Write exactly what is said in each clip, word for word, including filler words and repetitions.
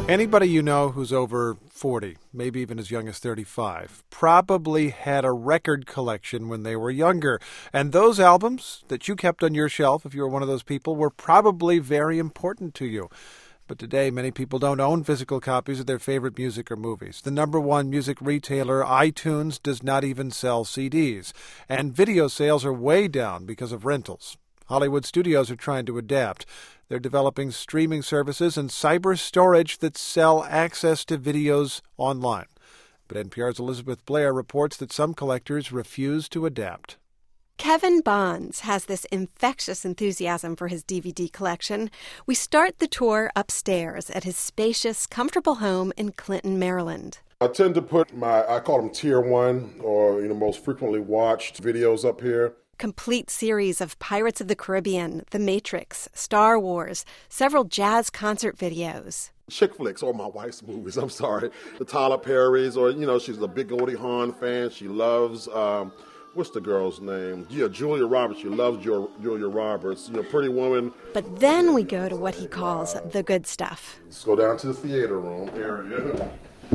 Anybody you know who's over forty, maybe even as young as thirty-five, probably had a record collection when they were younger. And those albums that you kept on your shelf, if you were one of those people, were probably very important to you. But today, many people don't own physical copies of their favorite music or movies. The number one music retailer, iTunes, does not even sell C Ds. And video sales are way down because of rentals. Hollywood studios are trying to adapt. They're developing streaming services and cyber storage that sell access to videos online. But N P R's Elizabeth Blair reports that some collectors refuse to adapt. Kevin Bonds has this infectious enthusiasm for his D V D collection. We start the tour upstairs at his spacious, comfortable home in Clinton, Maryland. I tend to put my, I call them tier one, or you know, most frequently watched videos up here. Complete series of Pirates of the Caribbean, The Matrix, Star Wars, several jazz concert videos. Chick flicks, or my wife's movies, I'm sorry. The Tyler Perry's, or, you know, she's a big Goldie Hawn fan. She loves, um, what's the girl's name? Yeah, Julia Roberts. She loves Julia Roberts, you know, Pretty Woman. But then we go to what he calls the good stuff. Let's go down to the theater room area.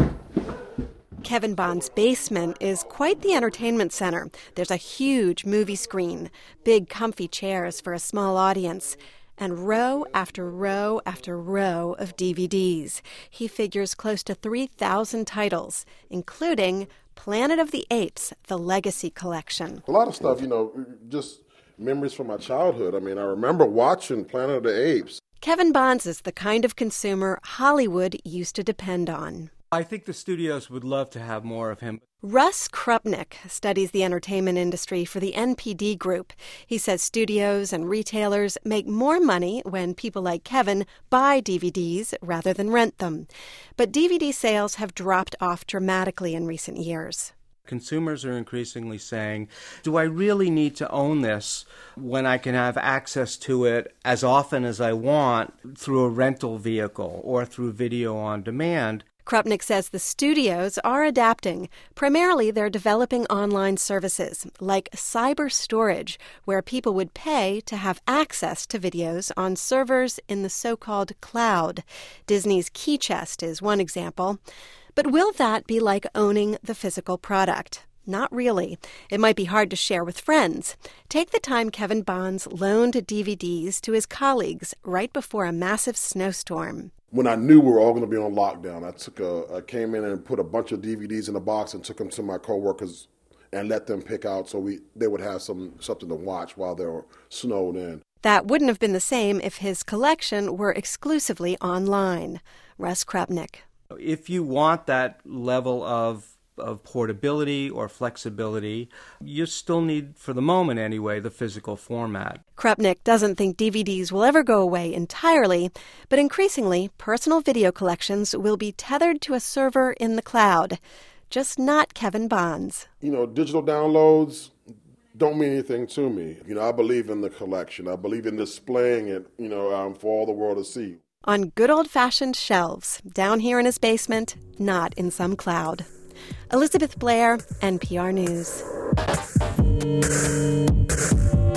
Kevin Bond's basement is quite the entertainment center. There's a huge movie screen, big comfy chairs for a small audience, and row after row after row of D V Ds. He figures close to three thousand titles, including Planet of the Apes, the Legacy Collection. A lot of stuff, you know, just memories from my childhood. I mean, I remember watching Planet of the Apes. Kevin Bonds is the kind of consumer Hollywood used to depend on. I think the studios would love to have more of him. Russ Krupnick studies the entertainment industry for the N P D Group. He says studios and retailers make more money when people like Kevin buy D V Ds rather than rent them. But D V D sales have dropped off dramatically in recent years. Consumers are increasingly saying, do I really need to own this when I can have access to it as often as I want through a rental vehicle or through video on demand? Krupnick says the studios are adapting. Primarily, they're developing online services like cyber storage, where people would pay to have access to videos on servers in the so-called cloud. Disney's Key Chest is one example. But will that be like owning the physical product? Not really. It might be hard to share with friends. Take the time Kevin Bonds loaned D V Ds to his colleagues right before a massive snowstorm. When I knew we were all going to be on lockdown, I took a, I came in and put a bunch of D V Ds in a box and took them to my coworkers and let them pick out so we they would have some something to watch while they were snowed in. That wouldn't have been the same if his collection were exclusively online. Russ Krupnick. If you want that level of of portability or flexibility, you still need, for the moment anyway, the physical format. Krupnick doesn't think D V Ds will ever go away entirely, but increasingly, personal video collections will be tethered to a server in the cloud. Just not Kevin Bonds. You know, digital downloads don't mean anything to me. You know, I believe in the collection. I believe in displaying it, you know, um, for all the world to see. On good old-fashioned shelves, down here in his basement, not in some cloud. Elizabeth Blair, N P R News.